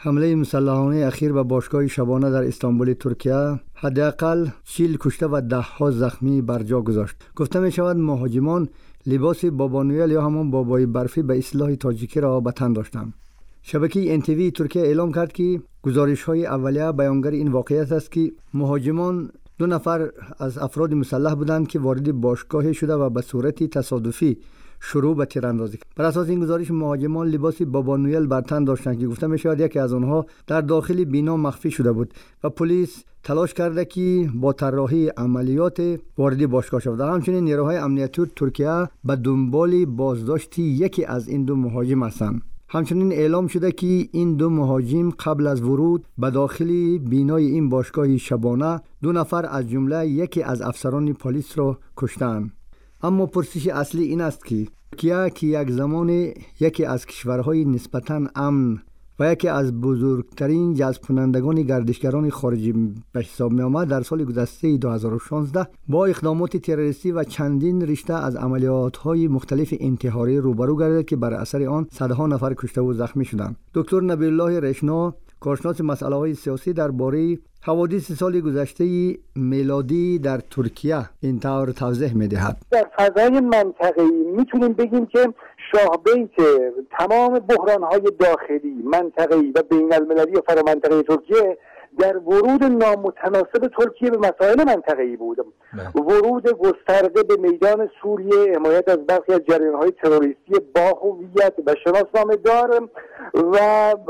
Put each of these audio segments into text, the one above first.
حمله مسلحانه اخیر به باشگاه شبانه در استانبول ترکیه حداقل 40 کشته و ده‌ها زخمی بر جا گذاشت. گفته می شود مهاجمان لباس بابا نوئل یا همان بابای برفی به اصطلاح تاجیکی را به تن داشتند. شبکه NTV ترکیه اعلام کرد که گزارش‌های اولیه بیانگر این واقعیت است که مهاجمان 2 نفر از افراد مسلح بودند که وارد باشگاه شده و به صورت تصادفی شروع به تیراندازی کرد. بر اساس این گزارش مهاجمان لباس بابا نوئل بر تن داشتند که گفته می شود یکی از آنها در داخل بینا مخفی شده بود و پلیس تلاش کرده که با طراحی عملیات وارد باشگاه شود. همچنین نیروهای امنیتی ترکیه به دنبال بازداشت یکی از این 2 مهاجم هستند. همچنین اعلام شده که این 2 مهاجم قبل از ورود به داخل بینای این باشگاه شبانه 2 نفر از جمله یکی از افسران پلیس را کشتند. اما پرسش اصلی این است که ترکیه که یک زمان یکی از کشورهای نسبتاً امن و یکی از بزرگترین جذب کنندگان گردشگران خارجی به حساب می آمد، در سال گذشته 2016 با اقدامات تروریستی و چندین رشته از عملیات‌های مختلف انتحاری روبرو گردید که بر اثر آن صدها نفر کشته و زخمی شدند. دکتر نبیل الله رشنا، کارشناس مسائل سیاسی، درباره حوادث سال گذشته میلادی در ترکیه این طور توضیح می‌دهد. در فضای منطقه‌ای میتونیم بگیم که شاهبیت تمام بحران‌های داخلی، منطقه‌ای و بین‌المللی و فرامنطقه‌ای ترکیه در ورود نامتناسب ترکیه به مسائل منطقه‌ای بود. ورود گسترده به میدان سوریه، حمایت از برخی از جریان‌های تروریستی با هویت و شناسنامه دار و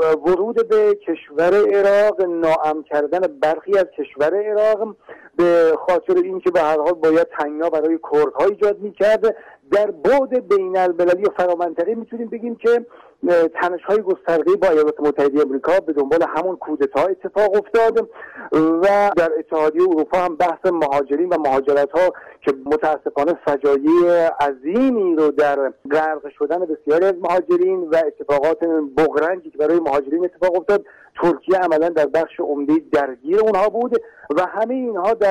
ورود به کشور عراق، ناامن کردن برخی از کشور عراق به خاطر اینکه به هر حال باید تنگنا برای کردها ایجاد می‌کرد. در بعد بین‌المللی و فرامنطقه‌ای میتونیم بگیم که تنش‌های گسترده با ایالات متحده آمریکا به دنبال همون کودتا اتفاق افتاد و در اتحادیه اروپا هم بحث مهاجرین و مهاجرت‌ها که متاسفانه فجایع عظیمی رو در غرق شدن بسیاری از مهاجرین و اتفاقات بغرنجی که برای مهاجرین اتفاق افتاد، ترکیه عملاً در بخش عمده درگیر اونها بود و همه اینها در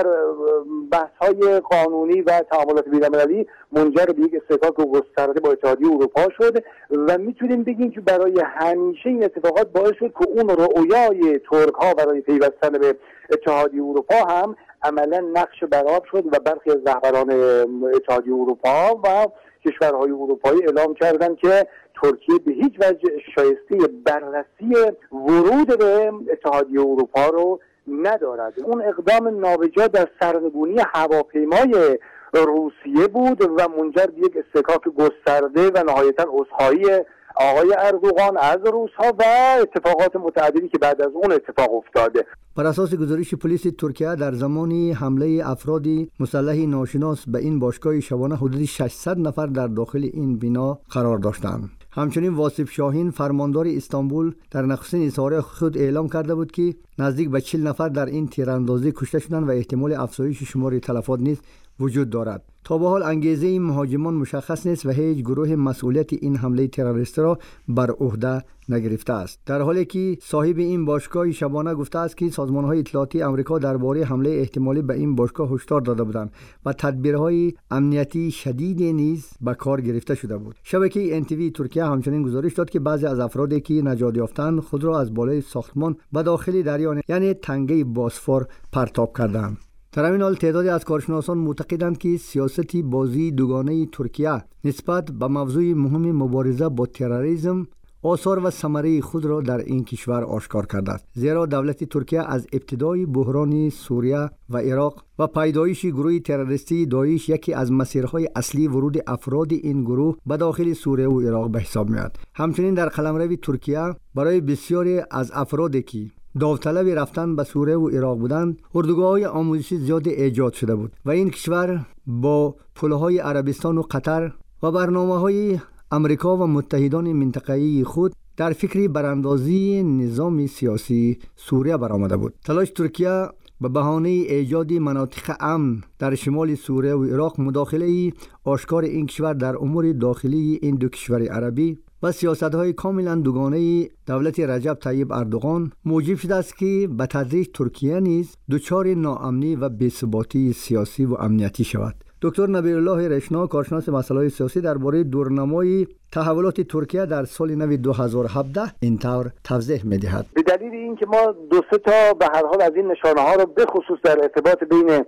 بحث‌های قانونی و تعاملات بین‌المللی منجر به یک استحکاک گسترده با اتحادیه اروپا شد و میتونیم بگیم که برای همیشه این اتفاقات باعث شد که اون رؤیای ترک‌ها برای پیوستن به اتحادیه اروپا هم عملاً نقش برآب شد و برخی از رهبران اتحادیه اروپا و کشورهای اروپایی اعلام کردند که ترکیه به هیچ وجه شایسته بررسی ورود به اتحادیه اروپا رو ندارد. اون اقدام نابجا در سرنگونی هواپیمای روسیه بود و منجر به یک استحکاک گسترده و نهایتاً عذرخواهی آقای اردوغان از روس‌ها و اتفاقات متعددی که بعد از اون اتفاق افتاده. بر اساس گزارش پلیس ترکیه در زمان حمله افراد مسلح ناشناس به این باشگاه شبانه حدود 600 نفر در داخل این بنا قرار داشتند. همچنین واصف شاهین فرماندار استانبول در نخستین اظهار خود اعلام کرده بود که نزدیک به 40 نفر در این تیراندازی کشته شدند و احتمال افزایش شمار تلفات نیز وجود دارد. تا به حال انگیزه این مهاجمان مشخص نیست و هیچ گروه مسئولیت این حمله تروریستی را بر عهده نگرفته است، در حالی که صاحب این باشگاه شبانه گفته است که سازمان‌های اطلاعاتی آمریکا درباره حمله احتمالی به این باشگاه هشدار داده بودند و تدبیرهای امنیتی شدید نیز به کار گرفته شده بود. شبکه NTV ترکیه همچنین گزارش داد که بعضی از افرادی که نجات یافتند خود را از بالای ساختمان به داخل دریا یعنی تنگه باسفور پرتاب کردند. در همین حال تعدادی از کارشناسان معتقدند که سیاست بازی دوگانه ترکیه نسبت به موضوع مهم مبارزه با تروریسم آثار و ثمره خود را در این کشور آشکار کرده است، زیرا دولت ترکیه از ابتدای بحران سوریه و عراق و پیدایش گروه تروریستی داعش یکی از مسیرهای اصلی ورود افراد این گروه به داخل سوریه و عراق به حساب میاد. همچنین در قلمرو ترکیه برای بسیاری از افرادی که داوطلب رفتن به سوریه و عراق بودند، اردوگاه‌های آموزشی زیاد ایجاد شده بود و این کشور با پل‌های عربستان و قطر و برنامه‌های امریکا و متحدان منطقه‌ای خود در فکر براندازی نظام سیاسی سوریه برآمده بود. تلاش ترکیه به بهانه ایجاد مناطق امن در شمال سوریه و عراق، مداخله آشکار این کشور در امور داخلی این دو کشور عربی و سیاست‌های کاملا دوگانه دولت رجب طیب اردوغان موجب شده است که به تدریج ترکیه نیز دچار ناامنی و بی‌ثباتی سیاسی و امنیتی شود. دکتر نبی الله رشنا، کارشناس مسائل سیاسی، درباره دورنمای تحولات ترکیه در سال نو 2017 اینطور توضیح می‌دهد. به دلیل اینکه ما دو سه تا به هر حال از این نشانه‌ها رو به خصوص در ارتباط بین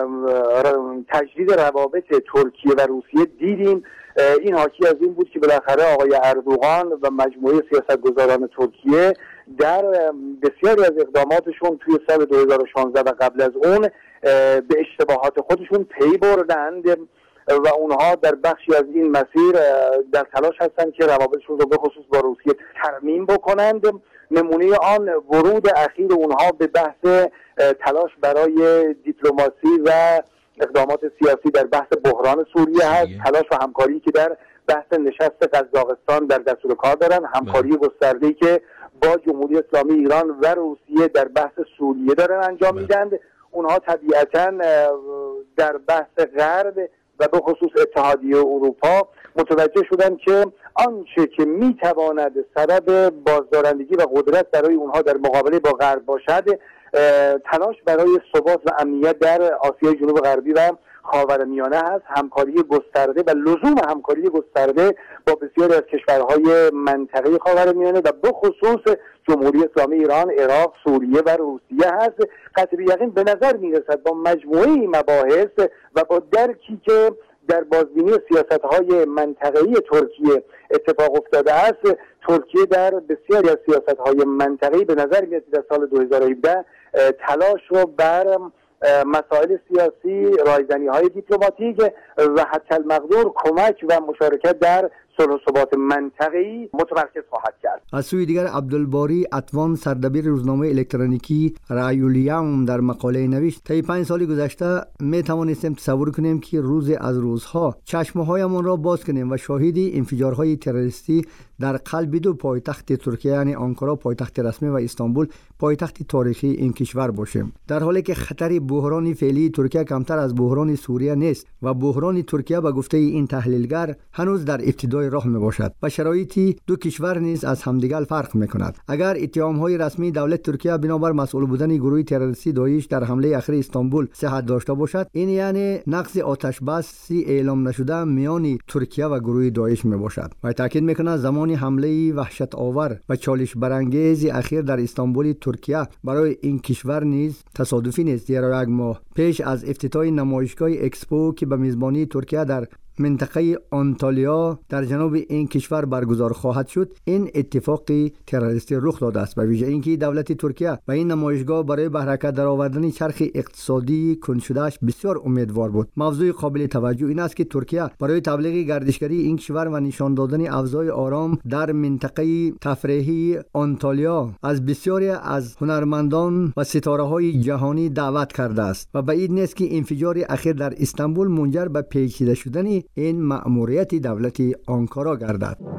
تجدید روابط ترکیه و روسیه دیدیم، این حاکی از این بود که بالاخره آقای اردوغان و مجموعه سیاستگزاران ترکیه در بسیاری از اقداماتشون توی سال 2016 و قبل از اون به اشتباهات خودشون پی بردند و اونها در بخشی از این مسیر در تلاش هستند که روابطشون رو به خصوص با روسیه ترمیم بکنند. نمونه آن ورود اخیر اونها به بحث تلاش برای دیپلماسی و اقدامات سیاسی در بحث بحران سوریه هست، تلاش و همکاری که در بحث نشست قزاقستان در دستور کار دارن، همکاری گسترده‌ای که با جمهوری اسلامی ایران و روسیه در بحث سوریه دارن انجام میدند. اونها طبیعتاً در بحث غرب و به خصوص اتحادیه اروپا متوجه شدن که آنچه که میتواند سبب بازدارندگی و قدرت برای اونها در مقابله با غرب باشد، تلاش برای ثبات و امنیت در آسیای جنوب غربی و خاورمیانه هست. همکاری گسترده و لزوم همکاری گسترده با بسیاری از کشورهای منطقه خاورمیانه و به خصوص جمهوری اسلامی ایران، عراق، سوریه و روسیه هست. قطع یقین به نظر میرسد با مجموعه مباحث و با درکی که در بازبینی سیاست‌های منطقه‌ای ترکیه اتفاق افتاده است، ترکیه در بسیاری از سیاست‌های منطقه‌ای به نظر میاد در سال 2017 تلاش رو بر مسائل سیاسی، رایزنی‌های دیپلماتیک و حتی المقدور کمک و مشارکت در صلح و ثبات منطقه‌ای متمرکز خواهد کرد. از سوی دیگر عبدالباری اتوان، سردبیر روزنامه الکترونیکی رأی‌الیوم، در مقاله نوشت: طی 5 سال گذشته می توانستیم تصور کنیم که روز از روزها چشمهایمان را باز کنیم و شاهد انفجارهای تروریستی در قلب دو پایتخت ترکیه، یعنی آنکارا پایتخت رسمی و استانبول پایتخت تاریخی این کشور باشیم، در حالی که خطر بحران فعلی ترکیه کمتر از بحران سوریه نیست و بحران ترکیه به گفته این تحلیلگر هنوز در ابتدای راه می باشد و شرایطی دو کشور نیز از همدیگر فرق می کند. اگر اتهام‌های رسمی دولت ترکیه بنابر مسئول بودن گروه تروریستی داعش در حمله اخیر استانبول صحت داشته باشد، این یعنی نقض آتش بسی اعلام نشده میان ترکیه و گروه داعش می باشد. و تاکید می کند زمان حمله وحشت آور و چالش برانگیز اخیر در استانبول ترکیه برای این کشور نیز تصادفی نیست، زیرا یک ماه پیش از افتتاح نمایشگاه اکسپو که به میزبانی ترکیه در منطقه آنتالیا در جنوب این کشور برگزار خواهد شد، این اتفاق تروریستی رخ داده است. به ویژه اینکه دولت ترکیه به این نمایشگاه برای به حرکت درآوردن چرخ اقتصادی کند شدهش بسیار امیدوار بود. موضوع قابل توجه این است که ترکیه برای تبلیغ گردشگری این کشور و نشان دادن اوضاع آرام در منطقه تفریحی آنتالیا از بسیاری از هنرمندان و ستاره‌های جهانی دعوت کرده است و بعید نیست که انفجار اخیر در استانبول منجر به پیچیده شدن این مأموریت دولت آنکارا گردد.